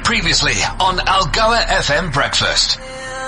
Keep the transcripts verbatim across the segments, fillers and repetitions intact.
Previously on Algoa F M Breakfast.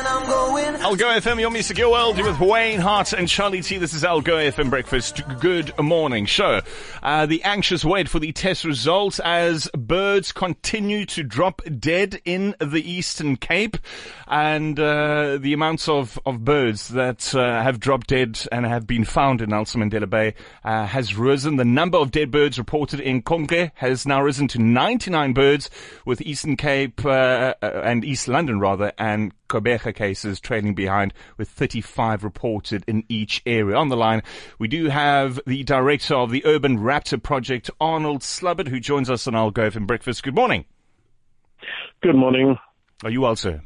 Algoa F M, your music, your world, with Wayne Hart and Charlie T. This is Algoa F M Breakfast. Good morning. Show uh, the anxious wait for the test results as birds continue to drop dead in the Eastern Cape, and uh, the amounts of, of birds that uh, have dropped dead and have been found in Nelson Mandela Bay uh, has risen. The number of dead birds reported in Konke has now risen to ninety-nine birds, with Eastern Cape uh, and East London rather and Kobeka cases trailing behind, with thirty-five reported in each area. On the line, we do have the director of the Urban Raptor Project, Arnold Slubbert, who joins us on Algoa F M Breakfast. Good morning. Good morning. Are you well, sir?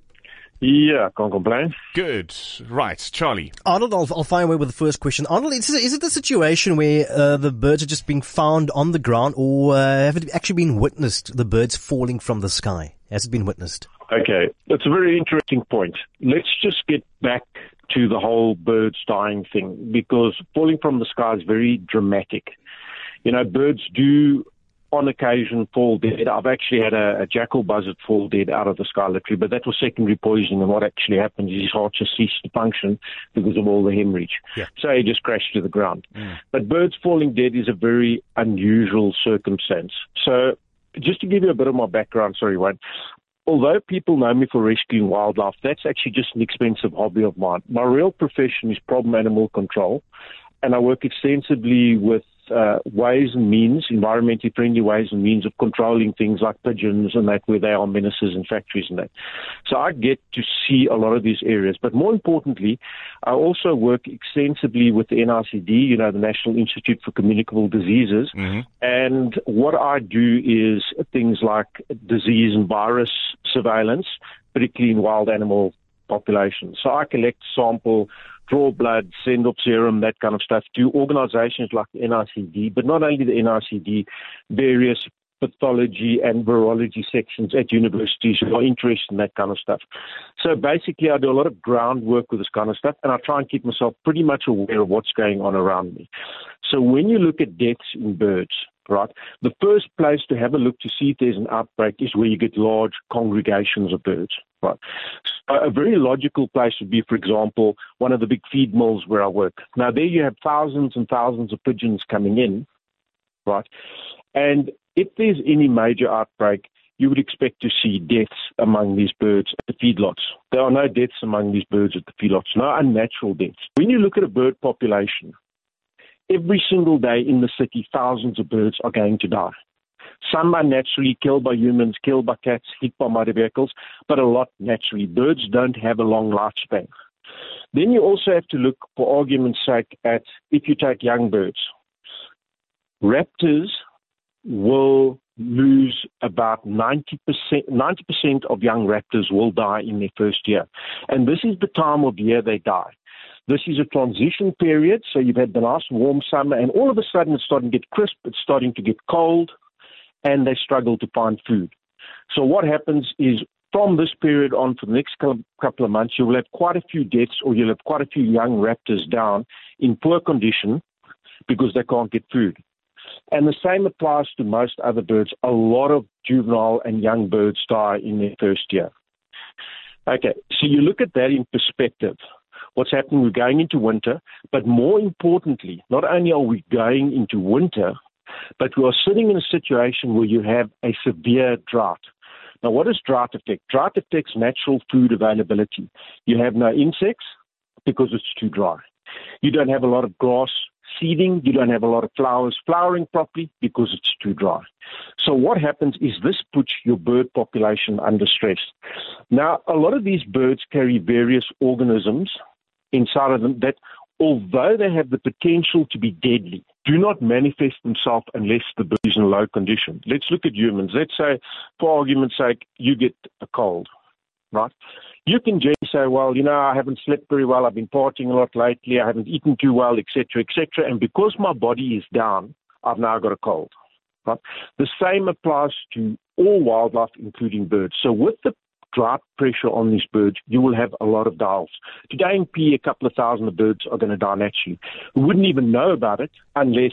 Yeah, can't complain. Good. Right, Charlie. Arnold, I'll, I'll fire away with the first question. Arnold, is it, is it the situation where uh, the birds are just being found on the ground, or uh, have it actually been witnessed, the birds falling from the sky? Has it been witnessed? Okay, that's a very interesting point. Let's just get back to the whole birds dying thing, because falling from the sky is very dramatic. You know, birds do on occasion fall dead. I've actually had a, a jackal buzzard fall dead out of the sky literally, but that was secondary poisoning, and what actually happened is his heart just ceased to function because of all the hemorrhage. Yeah. So he just crashed to the ground. Mm. But birds falling dead is a very unusual circumstance. So just to give you a bit of my background, sorry, Wayne, although people know me for rescuing wildlife, that's actually just an expensive hobby of mine. My real profession is problem animal control, and I work extensively with uh, ways and means, environmentally friendly ways and means of controlling things like pigeons and that, where they are menaces in factories and that. So I get to see a lot of these areas. But more importantly, I also work extensively with the N I C D, you know, the National Institute for Communicable Diseases. Mm-hmm. And what I do is things like disease and virus surveillance, particularly in wild animal populations. So I collect sample, draw blood, send up serum, that kind of stuff to organizations like the N I C D, but not only the N I C D, various pathology and virology sections at universities who are interested in that kind of stuff. So basically, I do a lot of groundwork with this kind of stuff, and I try and keep myself pretty much aware of what's going on around me. So when you look at deaths in birds, right, the first place to have a look to see if there's an outbreak is where you get large congregations of birds, right? So a very logical place would be, for example, one of the big feed mills where I work. Now, there you have thousands and thousands of pigeons coming in, right? And if there's any major outbreak, you would expect to see deaths among these birds at the feedlots. There are no deaths among these birds at the feedlots, no unnatural deaths. When you look at a bird population, every single day in the city, thousands of birds are going to die. Some are naturally killed by humans, killed by cats, hit by motor vehicles, but a lot naturally. Birds don't have a long lifespan. Then you also have to look, for argument's sake, at if you take young birds. Raptors will lose about ninety percent, ninety percent of young raptors will die in their first year. And this is the time of year they die. This is a transition period, so you've had the nice warm summer, and all of a sudden it's starting to get crisp, it's starting to get cold, and they struggle to find food. So what happens is, from this period on for the next couple of months, you will have quite a few deaths, or you'll have quite a few young raptors down in poor condition because they can't get food. And the same applies to most other birds. A lot of juvenile and young birds die in their first year. Okay, so you look at that in perspective. What's happening, we're going into winter, but more importantly, not only are we going into winter, but we are sitting in a situation where you have a severe drought. Now, what does drought affect? Drought affects natural food availability. You have no insects because it's too dry. You don't have a lot of grass seeding. You don't have a lot of flowers flowering properly because it's too dry. So what happens is this puts your bird population under stress. Now, a lot of these birds carry various organisms inside of them that, although they have the potential to be deadly, do not manifest themselves unless the bird is in low condition. Let's look at humans. Let's say, for argument's sake, you get a cold, right? You can just say, well, you know, I haven't slept very well, I've been partying a lot lately, I haven't eaten too well, et cetera, et cetera, and because my body is down, I've now got a cold. Right? The same applies to all wildlife, including birds. So with the drought pressure on these birds, you will have a lot of die-offs. Today in P, a couple of thousand of birds are going to die naturally. We wouldn't even know about it unless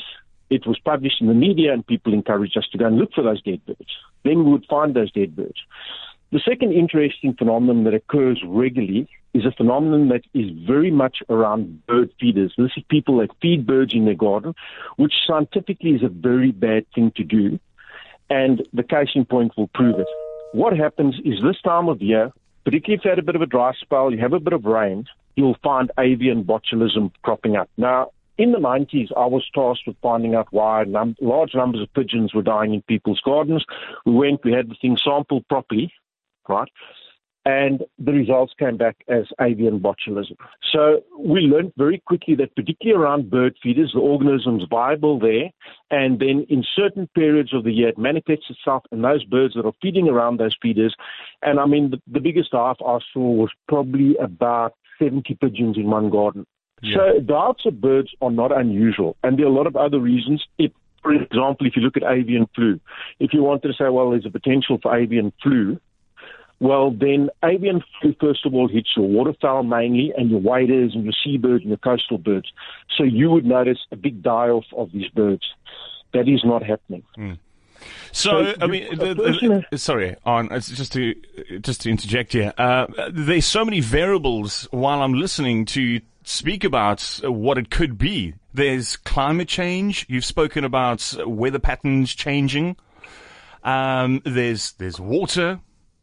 it was published in the media and people encouraged us to go and look for those dead birds. Then we would find those dead birds. The second interesting phenomenon that occurs regularly is a phenomenon that is very much around bird feeders. This is people that feed birds in their garden, which scientifically is a very bad thing to do, and the case in point will prove it. What happens is this time of year, particularly if you had a bit of a dry spell, you have a bit of rain, you'll find avian botulism cropping up. Now, in the nineties, I was tasked with finding out why num- large numbers of pigeons were dying in people's gardens. We went, we had the thing sampled properly, right? And the results came back as avian botulism. So we learned very quickly that particularly around bird feeders, the organism's viable there, and then in certain periods of the year, it manifests itself in those birds that are feeding around those feeders. And I mean, the, the biggest hive I saw was probably about seventy pigeons in one garden. Yeah. So diets of birds are not unusual, and there are a lot of other reasons. If, for example, if you look at avian flu, if you wanted to say, well, there's a potential for avian flu, well, then avian flu, first of all, hits your waterfowl mainly and your waders and your seabirds and your coastal birds. So you would notice a big die-off of these birds. That is not happening. Mm. So, so, I mean, the, the, the, sorry, on just to just to interject here. Uh, there's so many variables while I'm listening to speak about what it could be. There's climate change. You've spoken about weather patterns changing. Um, there's there's water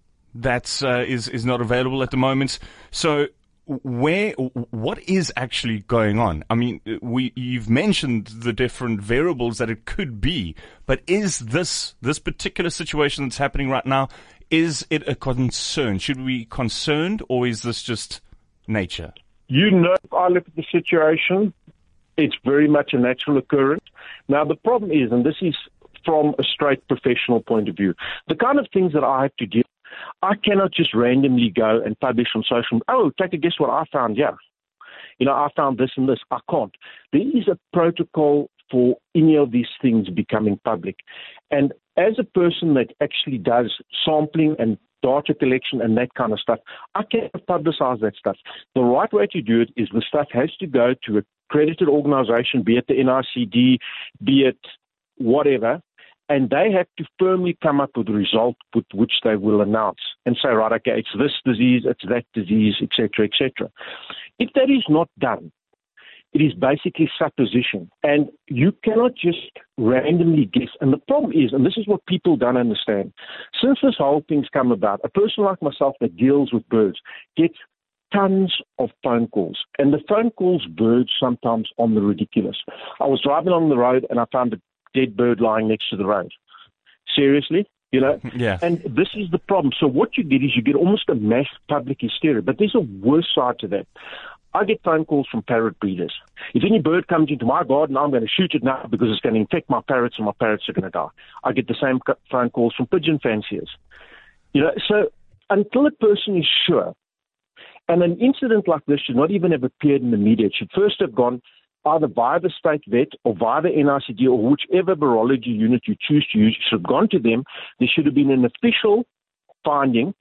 that uh, is is not available at the moment. So where what is actually going on? I mean, we you've mentioned the different variables that it could be, but is this this particular situation that's happening right now, is it a concern? Should we be concerned, or is this just nature? You know, if I look at the situation, it's very much a natural occurrence. Now, the problem is, and this is from a straight professional point of view, the kind of things that I have to deal with, I cannot just randomly go and publish on social media. Oh, take a guess what I found. Yeah. You know, I found this and this. I can't. There is a protocol for any of these things becoming public. And as a person that actually does sampling and data collection and that kind of stuff, I can't publicize that stuff. The right way to do it is the stuff has to go to a accredited organization, be it the N I C D, be it whatever, and they have to firmly come up with a result with which they will announce and say, right, okay, it's this disease, it's that disease, et cetera, et cetera. If that is not done, it is basically supposition, and you cannot just randomly guess. And the problem is, and this is what people don't understand, since this whole thing's come about, a person like myself that deals with birds gets tons of phone calls, and the phone calls verge sometimes on the ridiculous. I was driving along the road and I found a dead bird lying next to the road. Seriously? You know? Yeah. And this is the problem. So what you get is you get almost a mass public hysteria, but there's a worse side to that. I get phone calls from parrot breeders. If any bird comes into my garden, I'm going to shoot it now because it's going to infect my parrots and my parrots are going to die. I get the same phone calls from pigeon fanciers. You know, so until a person is sure, and an incident like this should not even have appeared in the media. It should first have gone either via the state vet or via the N I C D or whichever virology unit you choose to use. It should have gone to them. There should have been an official finding,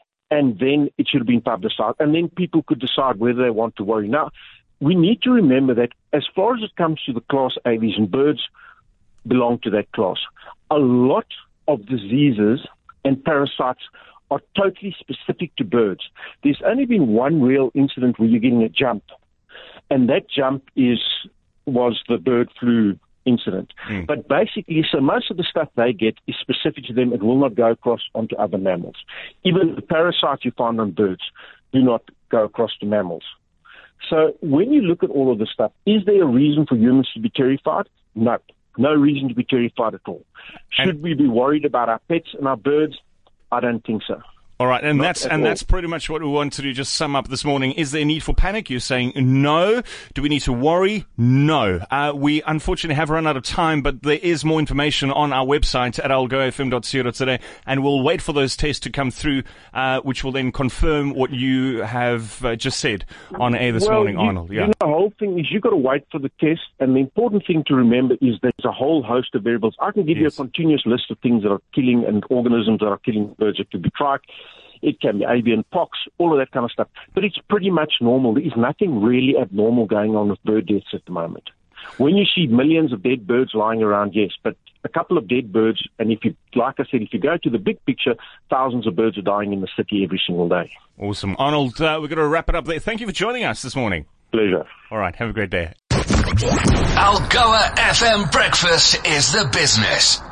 and then it should have been publicized. And then people could decide whether they want to worry. Now, we need to remember that as far as it comes to the class Aves, and birds belong to that class, a lot of diseases and parasites are totally specific to birds. There's only been one real incident where you're getting a jump, and that jump is was the bird flu incident. Mm. But basically, so most of the stuff they get is specific to them and will not go across onto other mammals. Even the parasites you find on birds do not go across to mammals. So when you look at all of this stuff, is there a reason for humans to be terrified? No. No reason to be terrified at all. Should and- we be worried about our pets and our birds? I don't think so. All right, and Not that's and all. that's pretty much what we want to do. Just sum up this morning. Is there a need for panic? You're saying no. Do we need to worry? No. Uh, we unfortunately have run out of time, but there is more information on our website at algoa f m dot co dot za, and we'll wait for those tests to come through, uh, which will then confirm what you have uh, just said on air this well, morning, you, Arnold. Yeah. You know, the whole thing is you've got to wait for the test, and the important thing to remember is there's a whole host of variables. I can give yes. you a continuous list of things that are killing and organisms that are killing birds. It could be trike. It can be avian pox, all of that kind of stuff. But it's pretty much normal. There is nothing really abnormal going on with bird deaths at the moment. When you see millions of dead birds lying around, yes, but a couple of dead birds, and if you, like I said, if you go to the big picture, thousands of birds are dying in the city every single day. Awesome. Arnold, uh, we're going to wrap it up there. Thank you for joining us this morning. Pleasure. All right, have a great day. Algoa F M Breakfast is the business.